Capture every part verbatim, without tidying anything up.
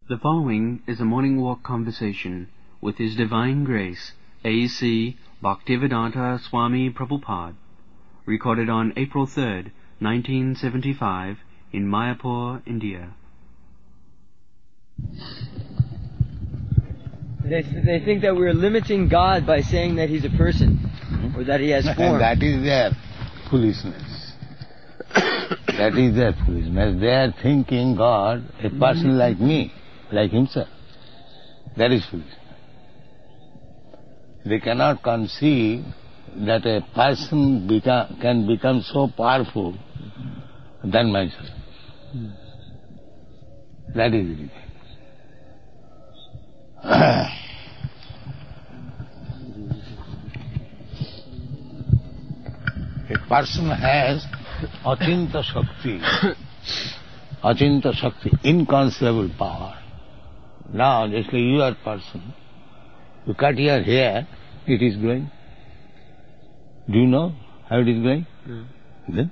The following is a morning walk conversation with His Divine Grace, A C Bhaktivedanta Swami Prabhupada, recorded on April third, nineteen seventy-five, in Mayapur, India. They, they think that we're limiting God by saying that He's a person, or that He has form. And that is their foolishness. That is their foolishness. They are thinking God, a person like me, like himself. That is foolishness. They cannot conceive that a person become, can become so powerful than myself. That is it. A person has Achinta Shakti, Achinta Shakti, inconceivable power. Now, just like you are a person, you cut your hair, it is growing. Do you know how it is growing? Mm. Then?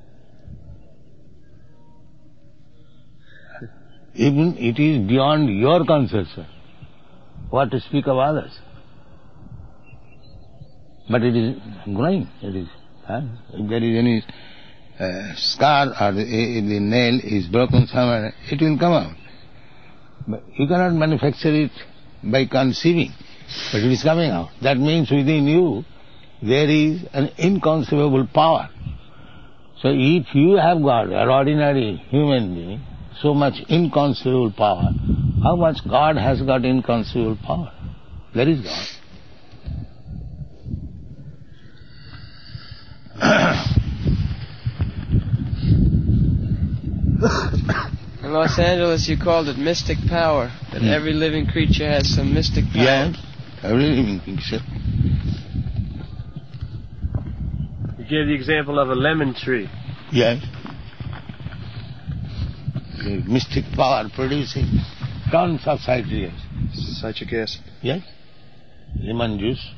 Even it is beyond your conception. What to speak of others? But it is growing. It is. Huh? If there is any uh, scar or the, if the nail is broken somewhere, it will come out. But you cannot manufacture it by conceiving, but it is coming out. That means within you there is an inconceivable power. So if you have got an ordinary human being, so much inconceivable power, how much God has got inconceivable power? There is God. In Los Angeles, you called it mystic power, that hmm. every living creature has some mystic power. Yes, every living creature. You gave the example of a lemon tree. Yes. The mystic power producing tons of citric acid. Citric acid? Yes. Lemon juice.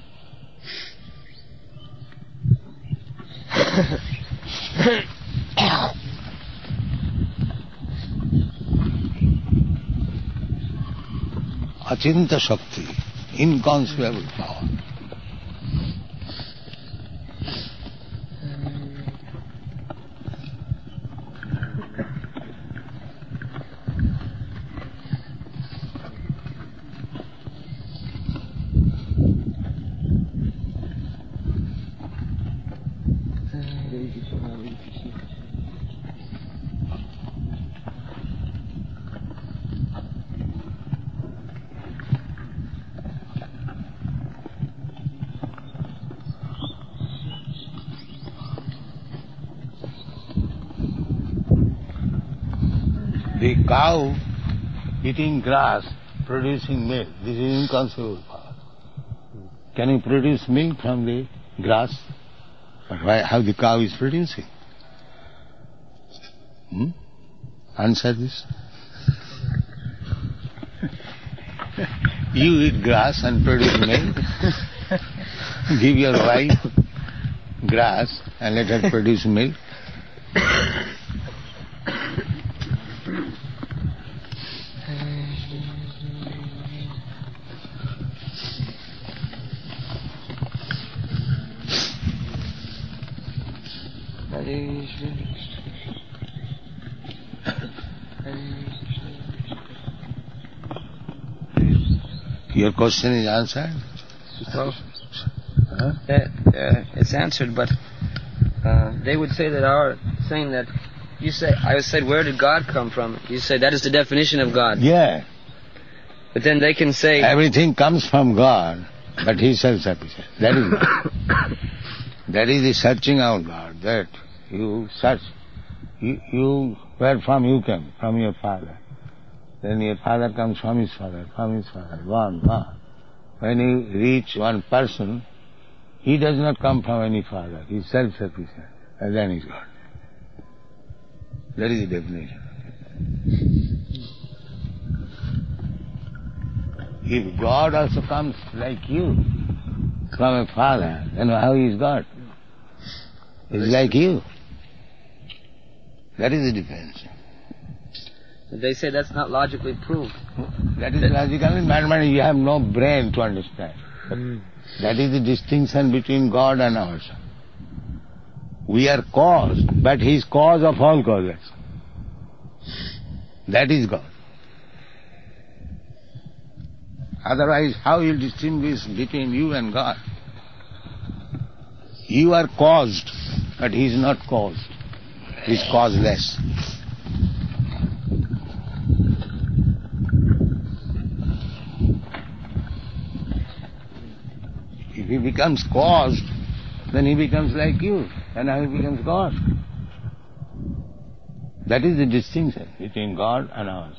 Achinta Shakti, inconceivable power. The cow eating grass, producing milk, this is inconceivable power. Can you produce milk from the grass? But why, how the cow is producing? Hmm? Answer this. You eat grass and produce milk. Give your wife grass and let her produce milk. Your question is answered? Well, huh? uh, uh, it's answered, but uh, they would say that our saying that you say I said where did God come from? You say that is the definition of God. Yeah. But then they can say everything comes from God, but He is self-sufficient. That is God. That is the searching out God. That you search. You, you where from you came? From your father. Then your father comes from his father, from his father, one, one. When you reach one person, he does not come from any father. He is self-sufficient. And then he is God. That is the definition. If God also comes like you, from a father, then how is God? He is like you. That is the difference. They say that's not logically proved. That is logically, but you have no brain to understand. Mm. That is the distinction between God and ourselves. We are caused, but He is cause of all causes. That is God. Otherwise, how you distinguish between you and God? You are caused, but He is not caused. He is causeless. If He becomes caused, then He becomes like you, and now He becomes God. That is the distinction between God and ours.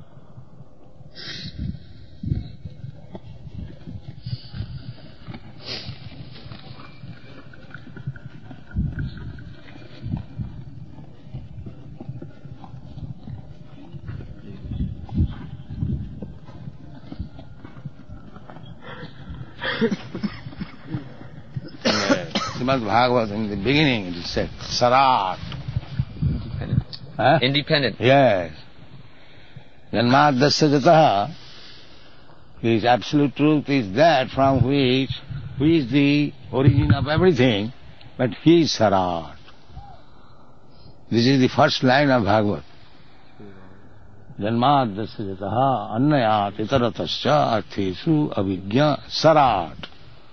Srimad Bhagavatam, in the beginning it is said, Sarat. Independent. Huh? Independent. Yes. Janmadasya jataha, His absolute truth is that from which, He is the origin of everything, but He is Sarat. This is the first line of Bhagavad. Janmadasya jataha annayat itaratasya arthesu avijñā Sarat.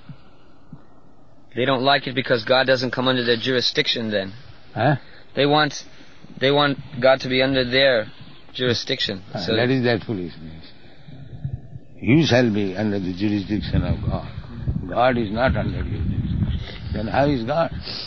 They don't like it because God doesn't come under their jurisdiction then. Huh? They want they want God to be under their jurisdiction. Uh, So that is that foolishness. You shall be under the jurisdiction of God. God is not under jurisdiction. Then how is God?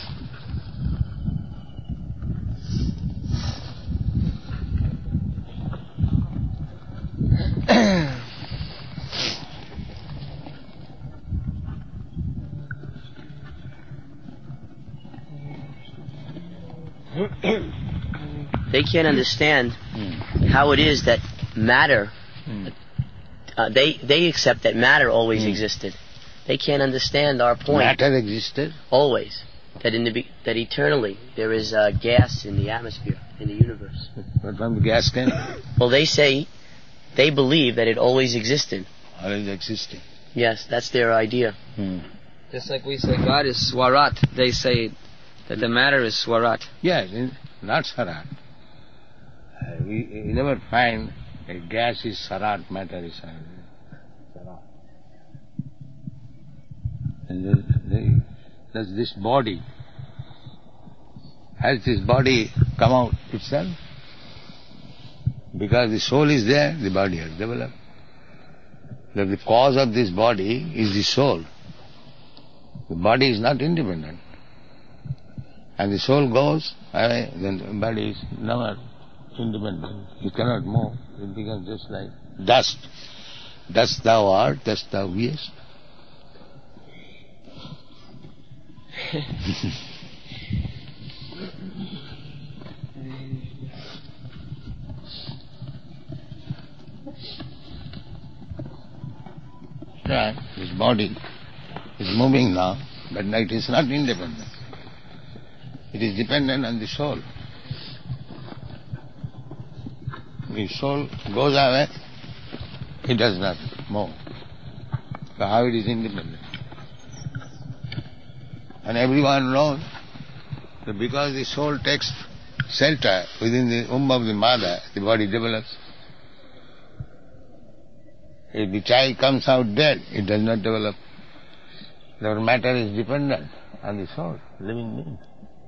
They can't understand Hmm. how it is that matter, Hmm. uh, they they accept that matter always Hmm. existed. They can't understand our point. Matter existed. Always. That in the be- that eternally there is uh, gas in the atmosphere, in the universe. But from the gas can Well, they say, they believe that it always existed. always existing. Yes, that's their idea. Hmm. just like we say God is Swarat, they say that the matter is Swarat. Yes, in, not Sarat. Uh, we, we never find a gas is Sarat, matter is Sarat. And the, the, does this body, has this body come out itself? Because the soul is there, the body has developed. That the cause of this body is the soul. The body is not independent. And the soul goes away, then the body is never independent. It cannot move. It becomes just like dust. Dust thou art, dust thou beest. Right. This body is moving now, but it is not independent. It is dependent on the soul. The soul goes away, it does not move. So how it is independent? And everyone knows that because the soul takes shelter within the womb of the mother, the body develops. If the child comes out dead, it does not develop. The matter is dependent on the soul, living being.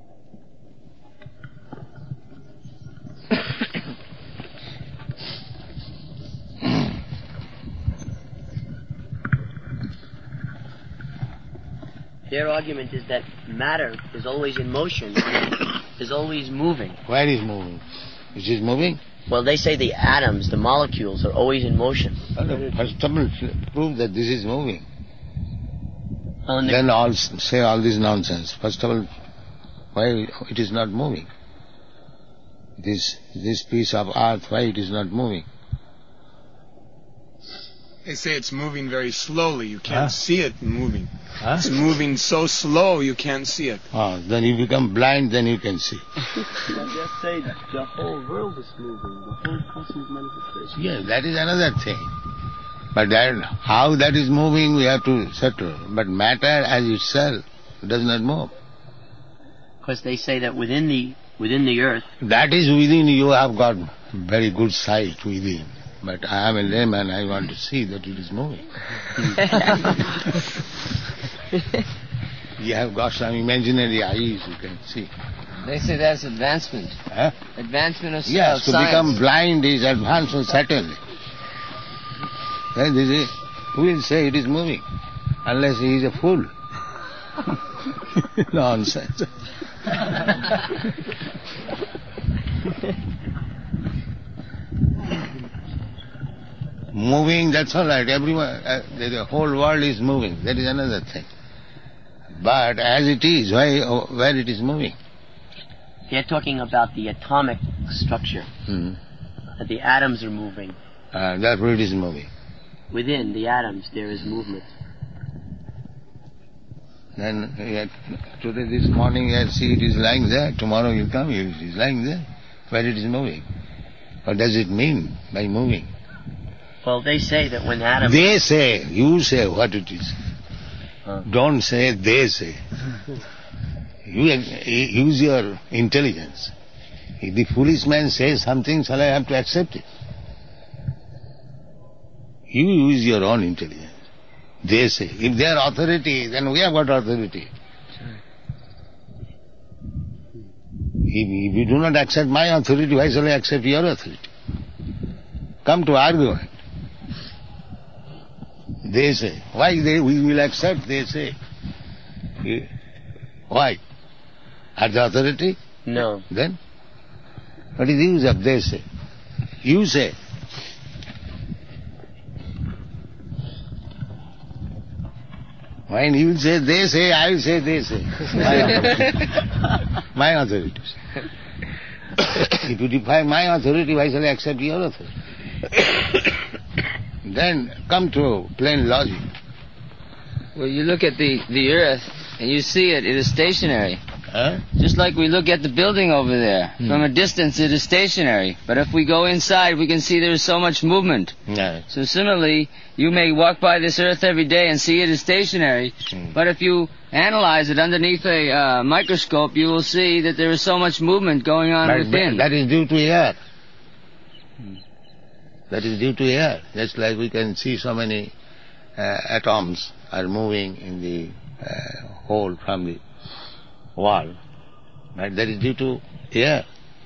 Their argument is that matter is always in motion, is always moving. Where is moving? Is it moving? Well, they say the atoms, the molecules, are always in motion. First of all, prove that this is moving. Oh, and the- Then all say all this nonsense. First of all, why it is not moving? This this piece of earth, why it is not moving? They say it's moving very slowly. You can't Huh? see it moving. Huh? It's moving so slow you can't see it. Oh, then you become blind, then you can see. Just say the whole world is moving, the whole cosmic manifestation. Yes, that is another thing. But that, how that is moving, we have to settle. But matter as itself does not move. Because they say that within the within the earth, That is within you have got very good sight within. But I am a layman, I want to see that it is moving. You have got some imaginary eyes, you can see. They say that's advancement. Huh? Advancement of, Yes, of to science. become blind is advancement, certainly. Then this is, who will say it is moving? Unless he is a fool. Nonsense. Moving, that's all right. Everyone, uh, the, the whole world is moving. That is another thing. But as it is, why, oh, where it is moving? they're talking about the atomic structure. Hmm. That the atoms are moving. Uh, therefore it is moving. Within the atoms there is movement. Then uh, today, this morning, I see it is lying there. Tomorrow you come, it is lying there. Where it is moving. What does it mean by moving? Well, they say that when atoms... They say, you say what it is. Huh. Don't say they say. You use your intelligence. If the foolish man says something, shall I have to accept it? You use your own intelligence. They say. If they are authority, then we have got authority. If, if you do not accept my authority, why shall I accept your authority? Come to argument. They say. Why they we will accept, they say. Why? Are the authority? No. Then? What is the use of they say? You say. When you say they say, I will say they say. My authority. If you defy my authority, why shall I accept your authority? Then come to plain logic. Well, you look at the, the earth and you see it, it is stationary. Huh? Just like we look at the building over there. Hmm. From a distance it is stationary. But if we go inside we can see there is so much movement. No. So similarly, you may walk by this earth every day and see it is stationary. Hmm. But if you analyze it underneath a uh, microscope, you will see that there is so much movement going on But within. that is due to air. That is due to air. Just like we can see so many uh, atoms are moving in the uh, hole from the wall. Right? That is due to air.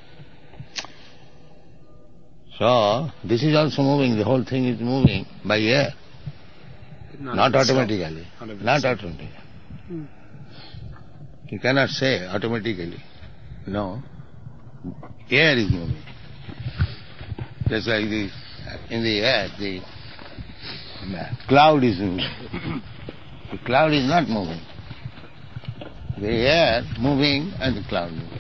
So, this is also moving. The whole thing is moving by air. Not, Not of itself. automatically. Not of Not itself. automatically. You cannot say automatically. No. Air is moving. Just like the, in the air, the cloud is moving. The cloud is not moving. The air moving and the cloud moving.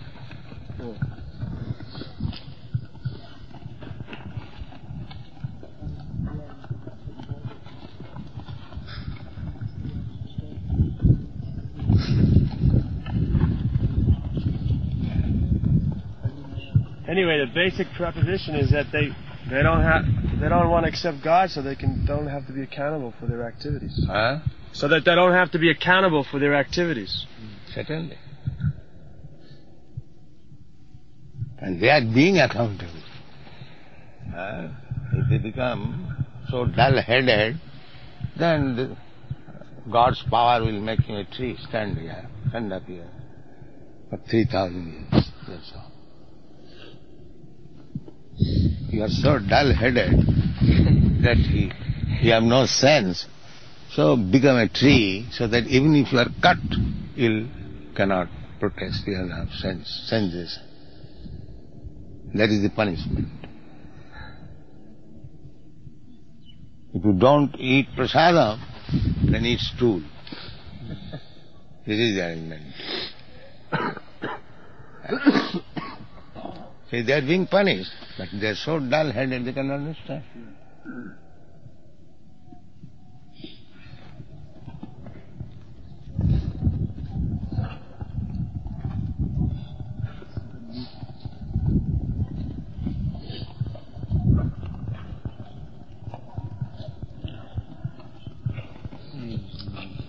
Anyway, the basic proposition is that they they don't have they don't want to accept God, so they can don't have to be accountable for their activities. Huh? So that they don't have to be accountable for their activities. Certainly. And they are being accountable. Uh, if they become so dull-headed, then the, God's power will make him a tree, stand here, stand up here, for three thousand years, that's all. You are so dull-headed that he, you have no sense. So become a tree, so that even if you are cut, you cannot protest, you have sense, senses. That is the punishment. If you don't eat prasadam, then eat stool. This is the arrangement. See, they are being punished, but they are so dull-headed they cannot understand.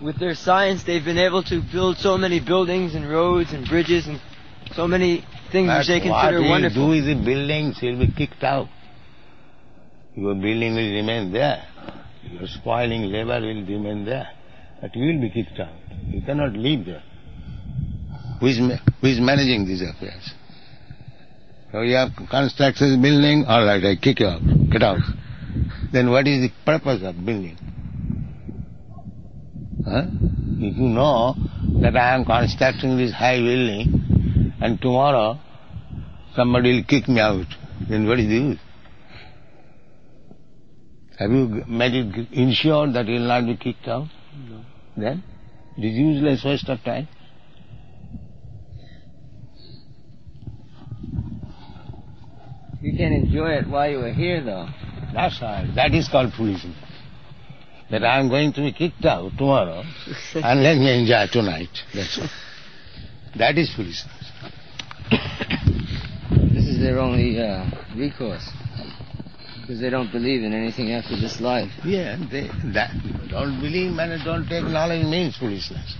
with their science, they've been able to build so many buildings and roads and bridges and so many things But which they consider what wonderful. what he do is the buildings will be kicked out. Your building will remain there. Your spoiling labor will remain there. But you will be kicked out. You cannot live there. Who is, ma- who is managing these affairs? So you have constructed a building, all right, I kick you out, get out. Then what is the purpose of building? Huh? If you know that I am constructing this high building and tomorrow somebody will kick me out, then what is the use? Have you made it ensured that you will not be kicked out? No. Then it is useless waste of time. You can enjoy it while you are here, though. That's all. That is called foolishness. That I am going to be kicked out tomorrow and let me enjoy tonight. That's all. That is foolishness. This is their only uh, recourse. Because they don't believe in anything after this life. Yeah, they that don't believe and don't take knowledge means foolishness.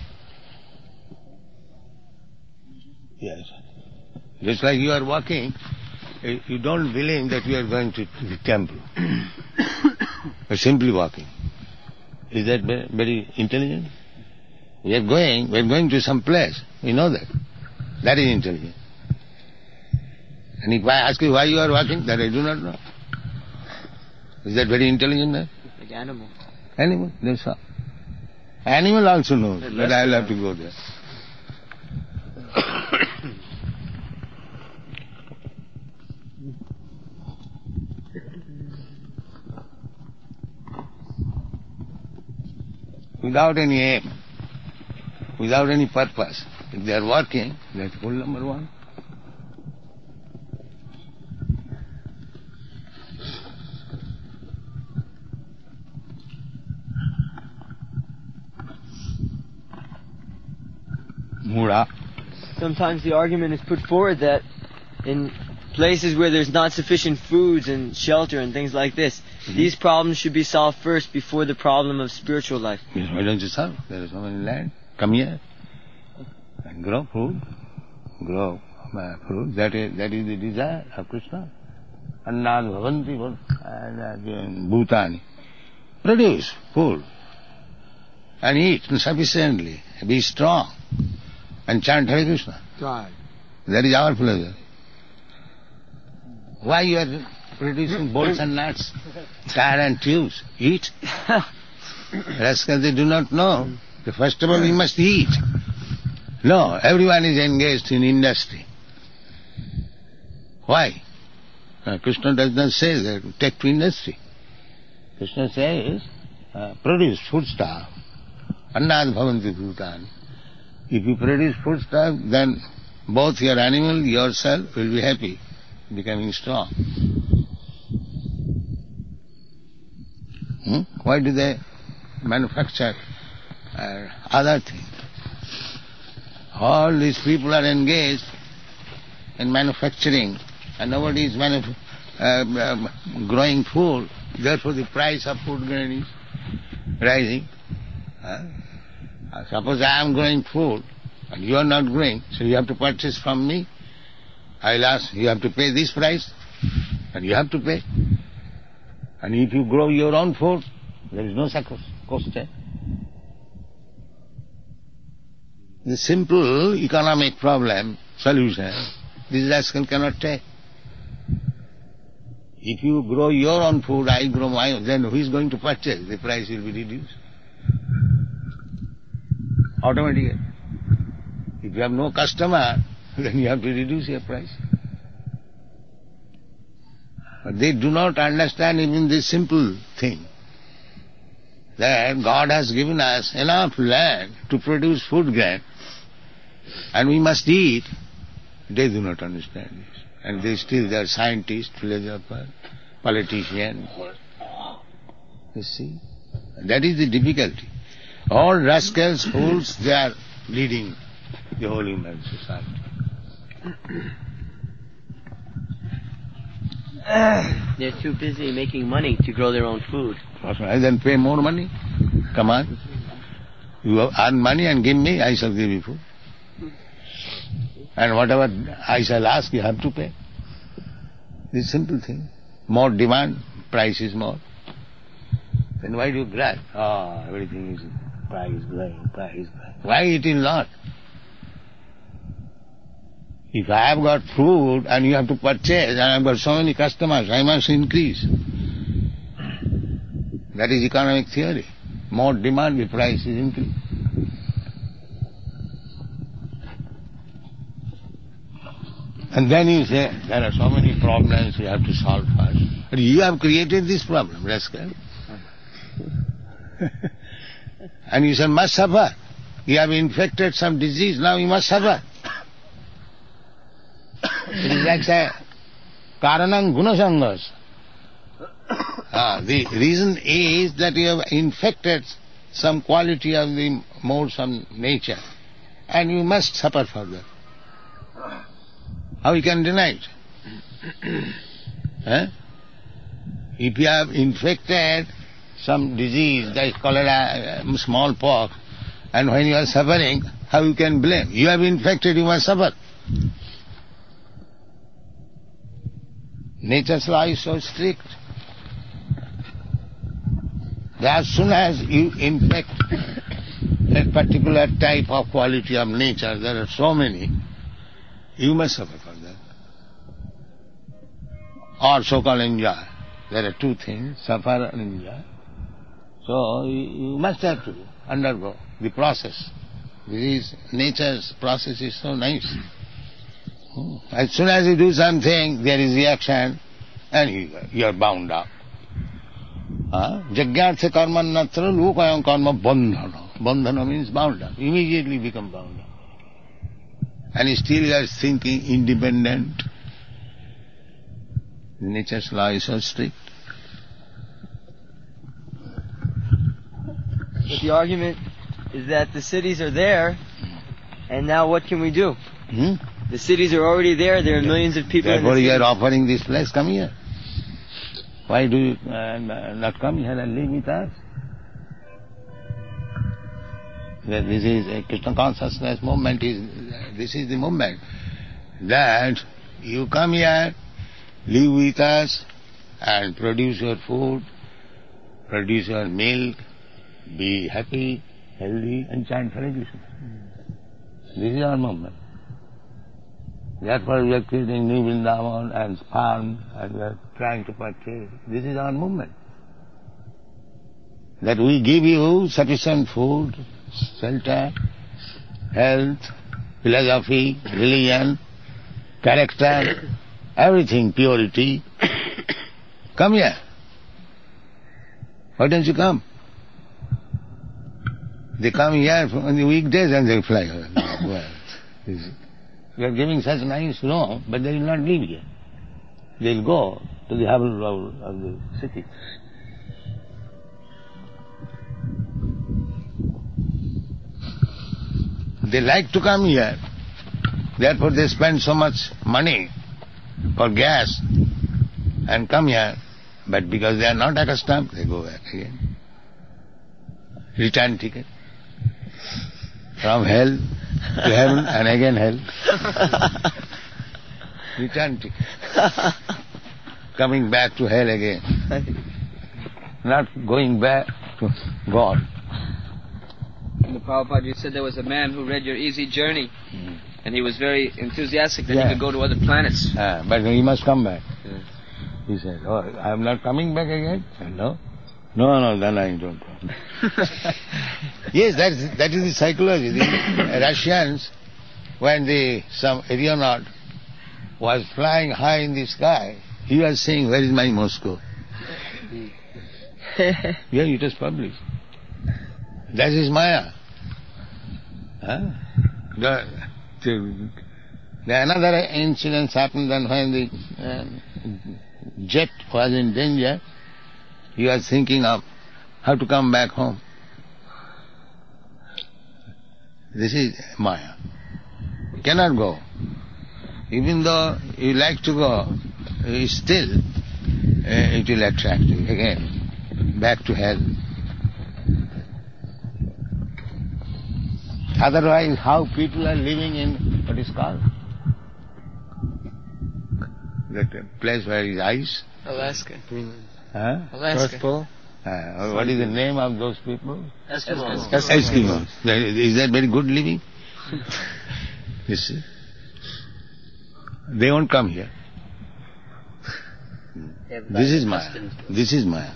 Yes. Just like you are walking, you don't believe that you are going to the temple. You're simply walking. Is that very, very intelligent? We are going, we are going to some place. We know that. That is intelligent. And if I ask you why you are walking, that I do not know. Is that very intelligent? Eh? Like animal. Animal, that's all. Animal also knows that I will have to go there. Without any aim, without any purpose. If they are working, that's rule number one. Mura. Sometimes the argument is put forward that in places where there's not sufficient foods and shelter and things like this, mm-hmm. these problems should be solved first before the problem of spiritual life. Yes, why don't you solve? There is so many land. Come here and grow food. Grow uh, fruit. That is, that is the desire of Krishna. Annad bhavanti bhutani. Produce food and eat sufficiently. Be strong and chant Hare Krishna. God. That is our pleasure. Why you are producing bolts and nuts, tire and tubes? Eat. Rascals, they do not know. First of all, we must eat. No, everyone is engaged in industry. Why? Uh, Krishna does not say that take to industry. Krishna says, uh, produce foodstuff. Annad bhavanti bhutani. If you produce foodstuff, then both your animal, yourself will be happy, becoming strong. Hmm? Why do they manufacture uh, other things? All these people are engaged in manufacturing, and nobody is manuf- uh, uh, growing food. Therefore, the price of food grain is rising. Uh, suppose I am growing food, and you are not growing, so you have to purchase from me. I will ask, you have to pay this price, and you have to pay. And if you grow your own food, there is no cost. The simple economic problem solution, this rascal cannot take. If you grow your own food, I grow my own, then who is going to purchase? The price will be reduced. Automatically. If you have no customer, then you have to reduce your price. But they do not understand even this simple thing, that God has given us enough land to produce food grain, and we must eat. They do not understand this. And they still, they are scientists, philosophers, politicians. You see? That is the difficulty. All rascals, fools, they are leading the whole human society. They're too busy making money to grow their own food. Then pay more money. Come on. You earn money and give me, I shall give you food. And whatever I shall ask, you have to pay. This simple thing. More demand, price is more. Then why do you grab? Oh, everything is price going, price going. Why it will not? If I have got food and you have to purchase and I have got so many customers, I must increase. That is economic theory. More demand, the price is increased. And then you say, there are so many problems you have to solve first. But you have created this problem, rascal. And you say, must suffer. You have infected some disease, now you must suffer. It is like say, karanam gunasangas. Ah, the reason is that you have infected some quality of the more some nature, and you must suffer for that. How you can deny it? eh? If you have infected some disease like cholera, um, smallpox, and when you are suffering, how you can blame? You have infected, you must suffer. Nature's law is so strict. As soon as you infect a particular type of quality of nature, there are so many, you must suffer for that. Or so-called enjoy. There are two things, suffer and enjoy. So you, you must have to undergo the process. This is, nature's process is so nice. As soon as you do something, there is reaction, and you, you are bound up. Jagyartha karma natra lokayam karma bandhana. Bandhana means bound up. Immediately become bound up. And still you are thinking independent. Nature's law is so strict. But the argument is that the cities are there, and now what can we do? Hmm? The cities are already there, there are millions of people Therefore in the you cities. are offering this place, come here. Why do you uh, not come here and live with us? This is a Krishna consciousness movement, is, this is the movement. That you come here, live with us, and produce your food, produce your milk, be happy, healthy, and chant Hare Krishna. This is our movement. Therefore we are creating new Vrindavan and farm, and we are trying to purchase. This is our movement. That we give you sufficient food, shelter, health, philosophy, religion, character, everything, purity. Come here. Why don't you come? They come here on the weekdays and they fly away. Well, we are giving such nice room, but they will not live here. They will go to the harbor road of the city. They like to come here. Therefore they spend so much money for gas and come here. But because they are not accustomed, they go back again. Return ticket. From hell to heaven and again hell. Return ticket. Coming back to hell again. Not going back to God. In the Prabhupada, you said there was a man who read your Easy Journey, Mm. and he was very enthusiastic that Yeah. he could go to other planets. Ah, but he must come back. Yeah. He said, oh, I am not coming back again? I said, no. No, no, then I don't come. Yes, that is, that is the psychology. The Russians, when the, some aeronaut was flying high in the sky, he was saying, where is my Moscow? Yeah, it was published. That is Maya. Huh? The, the, the another incident happened then when the um, jet was in danger. He was thinking of how to come back home. This is Maya. You cannot go. Even though you like to go, still uh, it will attract you again, back to hell. Otherwise, how people are living in what is called? That place where is ice? Alaska. Greenland. Huh? Alaska. North Pole? Uh, what is the name of those people? Eskimos. Eskimos. That- Is that very good living? You see? They won't come here. This is Maya. This is Maya.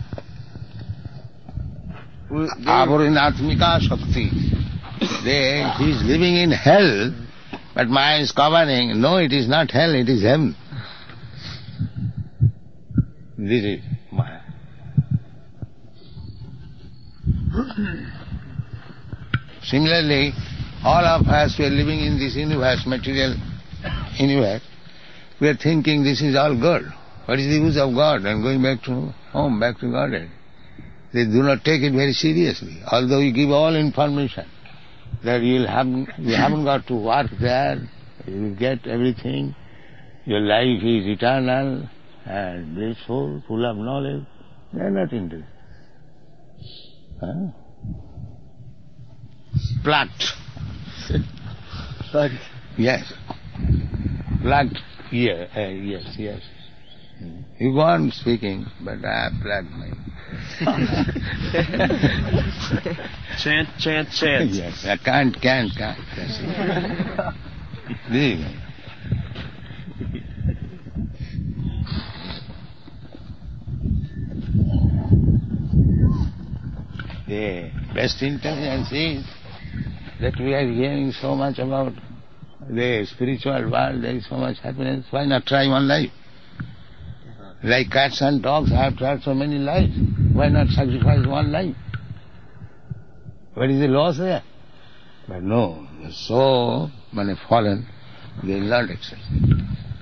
Avarinatmika Shakti. They, he is living in hell, but Maya is covering. No, it is not hell, it is heaven. This is Maya. Similarly, all of us, we are living in this universe, material universe. We are thinking this is all good. What is the use of God? And going back to home, back to Godhead. They do not take it very seriously, although you give all information that you'll have, you haven't got to work there, you will get everything, your life is eternal and blissful, full of knowledge. They are not interested. Huh? Plucked. Plugged. Yes. Plugged ear. Uh, yes, yes. You go on speaking, but I have plugged my... Chant, chant, chant. Yes, I can't, can't, can't. That's it. There you go. The best intelligence is that we are hearing so much about the spiritual world, there is so much happiness. Why not try one life? Like cats and dogs have tried so many lives. Why not sacrifice one life? What is the loss there? But no, they're so many fallen, they will not accept it.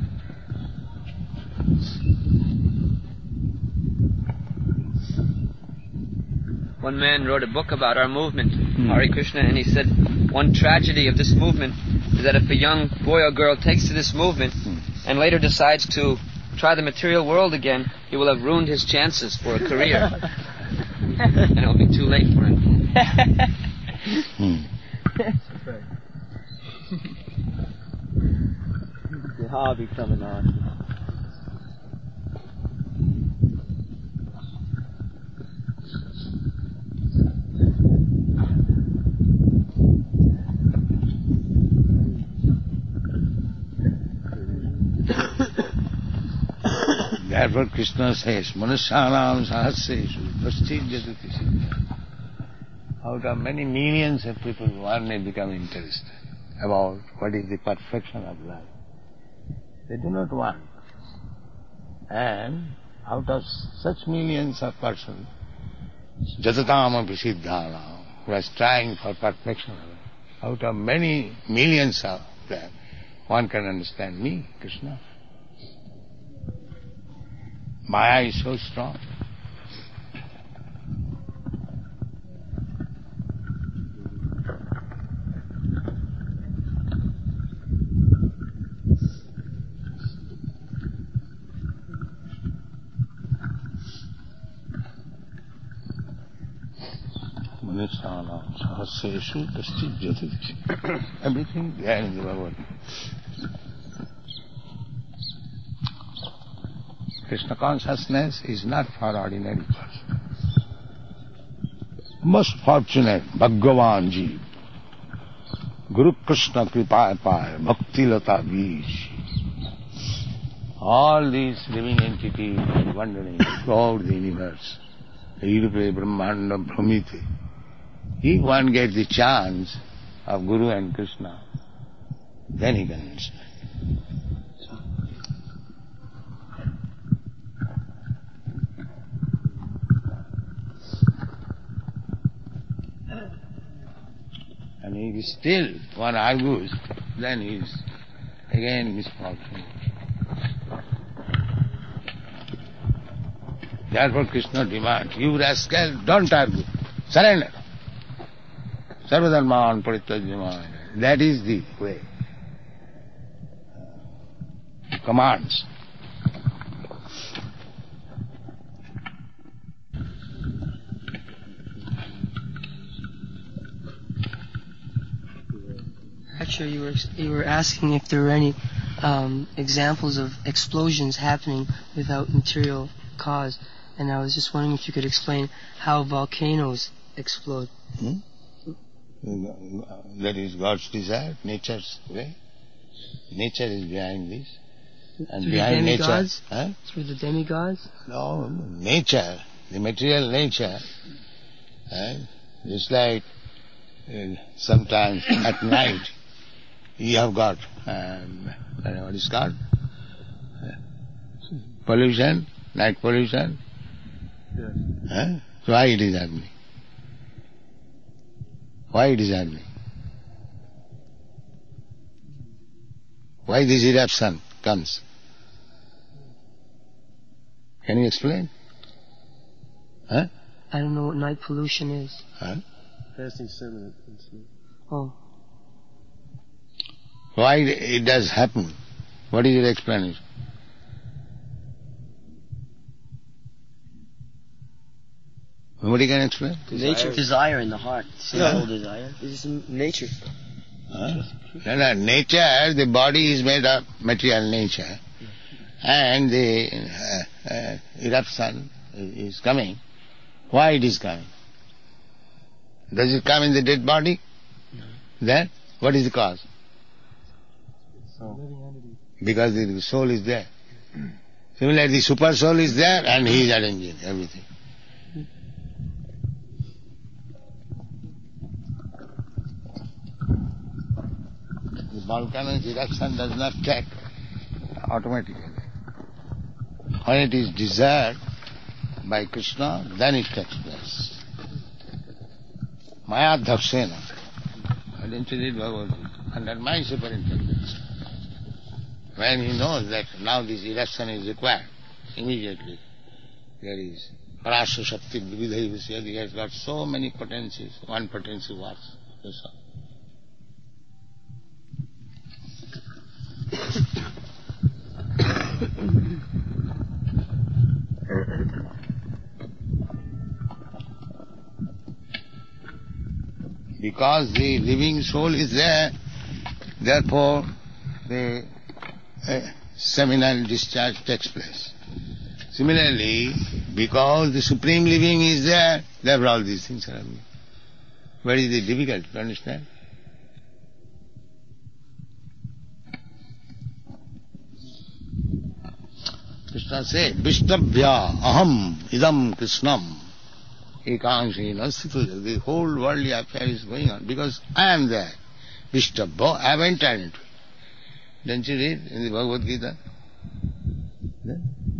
One man wrote a book about our movement, Hare Krishna, and he said one tragedy of this movement is that if a young boy or girl takes to this movement and later decides to try the material world again, he will have ruined his chances for a career. And it will be too late for him. Hmm. The hobby coming on. Therefore Krishna says, Manusyanam sahasreshu prasthijyadati siddha. Out of many millions of people, one may become interested about what is the perfection of life. They do not want. And out of such millions of persons, jatatama siddhanam, who are striving for perfection of life, out of many millions of them, one can understand me, Krishna. Maya is so strong. Manusyanam sahasreshu kaschid jyatati. Everything there in the Bhagavad. Krishna consciousness is not for ordinary person. Most fortunate Bhagavan Jeev, Guru Krishna Kripa Paya, Bhakti Lata Beej. All these living entities are wandering throughout the universe. Irpe Brahmanda Brahmite. If one gets the chance of Guru and Krishna, then he can understand. And if still one argues, then he is again misfortune. Therefore Krishna demands, you rascal, don't argue, surrender. Sarvadharman parityajyamaya. That is the way. He commands. lecture, you were you were asking if there were any um, examples of explosions happening without material cause, and I was just wondering if you could explain how volcanoes explode. Hmm? That is God's desire, nature's way. Nature is behind this. And Through behind the nature... demigods? Huh? Through the demigods? No, nature, the material nature. Uh, just like uh, sometimes at night you have got, um, what is called? Uh, pollution, night pollution. Yes. Huh? So why it is happening? Why it is happening? Why this eruption comes? Can you explain? Huh? I don't know what night pollution is. Huh? Passing semen and sleep. Oh. Why it does happen? What is your explanation? Nobody can explain? Nature. Desire in the heart. Sinful desire. This is nature. Huh? No, no, nature, the body is made of material nature, and the uh, uh, eruption is coming. Why it is coming? Does it come in the dead body? No. Then, what is the cause? Soul. Because the soul is there. Similarly, the super soul is there, and he is arranging everything. The volcano's eruption does not take automatically. When it is desired by Krishna, then it takes place. Maya Dhaksena. I didn't read Bhagavad Gita. Under my superintendence. When he knows that now this eruption is required, immediately there is Parasya Shakti Vividhai Visya. He has got so many potencies. One potency works. That's all. Because the living soul is there, therefore the uh, seminal discharge takes place. Similarly, because the supreme living is there, therefore all these things are happening. What is the difficult to understand? Krishna said, Vishtabhya aham idam Krishnam ekangsena sthita. The whole worldly affair is going on because I am there. Vishtabhya, I have entered into it. Don't you read in the Bhagavad Gita? Yeah?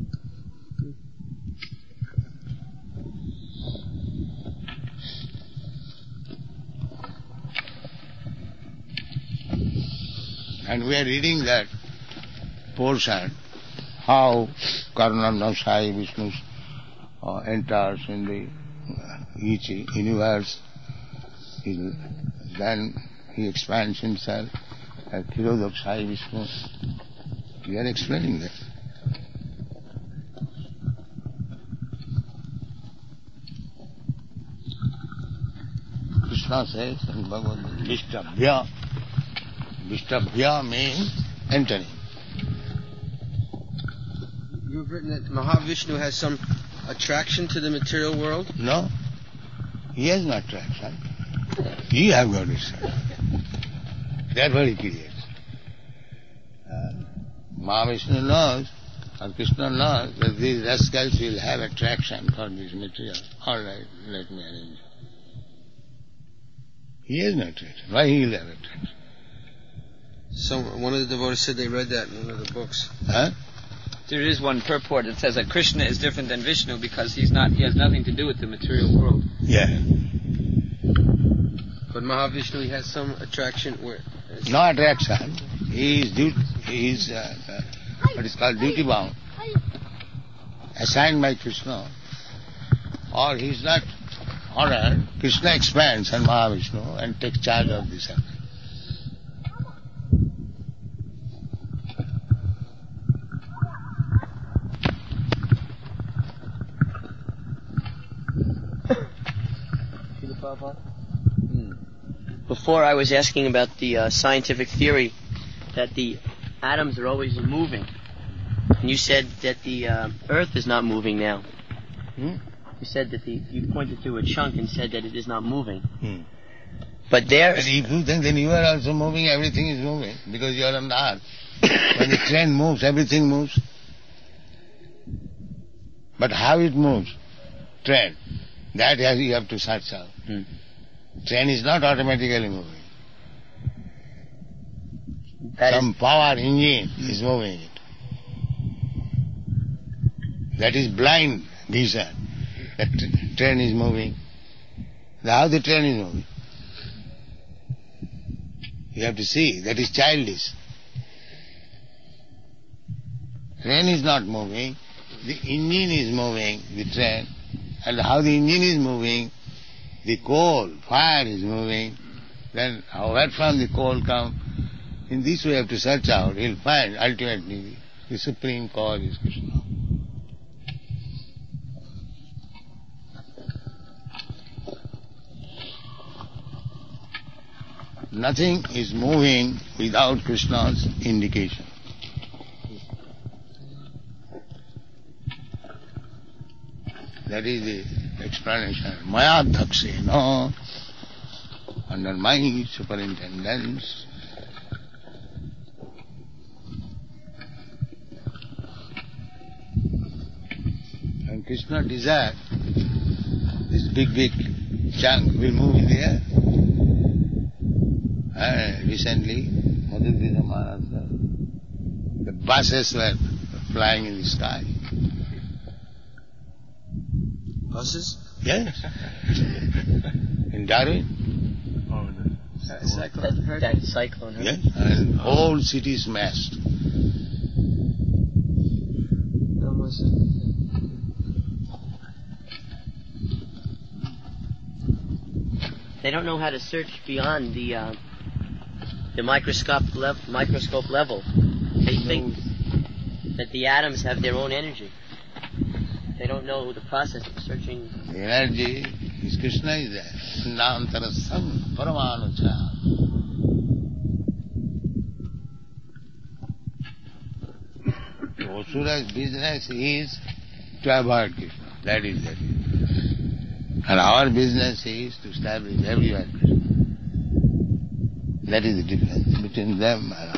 And we are reading that portion, how Karnam Sai Vishnu uh, enters in the uh, each universe, he, then he expands himself at Hirodak Sai Vishnu. We are explaining that. Krishna says in Bhagavad Gita, Vishtabhya. Vishtabhya means entering. You've written that Mahavishnu has some attraction to the material world? No. He has no attraction. You have got it. Therefore he creates. Uh, Mahavishnu knows, or Krishna knows, that these rascals will have attraction for this material. All right, let me arrange it. He has no attraction. Why he will have attraction? So one of the devotees said they read that in one of the books. Huh? There is one purport that says that Krishna is different than Vishnu because he's not. He has nothing to do with the material world. Yeah. But Mahavishnu, he has some attraction where... No attraction. He is, duty, he is uh, uh, what is called duty bound. Assigned by Krishna. Or he is not honored. Krishna expands on Mahavishnu and takes charge of this affair. Hmm. Before I was asking about the uh, scientific theory that the atoms are always moving. And you said that the uh, Earth is not moving now. Hmm? You said that the you pointed to a chunk and said that it is not moving. Hmm. But there, But if you think then you are also moving, everything is moving, because you are on the earth. When the train moves, everything moves. But how it moves, train, that has, you have to search out. Hmm. Train is not automatically moving. that Some is, power engine is moving it. That is blind vision. The t- train is moving. How the train is moving? You have to see. That is childish. Train is not moving. The engine is moving, the train. And how the engine is moving, the coal, fire is moving. Then how, where from the coal come? In this way you have to search out. You'll find ultimately the supreme cause is Krishna. Nothing is moving without Krishna's indication. That is the explanation. Maya Dhaksena, under my superintendence. And Krishna desired this big, big chunk will move in the air. And recently, Madhurvida Maharaj, the buses were flying in the sky. Buses? Yes. In Darwin. Oh, the Uh, cyclone. that, Hurricane. that cyclone. Huh? Yes. And whole city smashed. Almost. They don't know how to search beyond the uh, the microscope lev- microscope level. They think that the atoms have their own energy. They don't know the process of searching. The energy is Krishna is there. Nantarasam Paramanucha. So Asura's business is to avoid Krishna. That is that. And our business is to establish everywhere Krishna. That is the difference between them and us.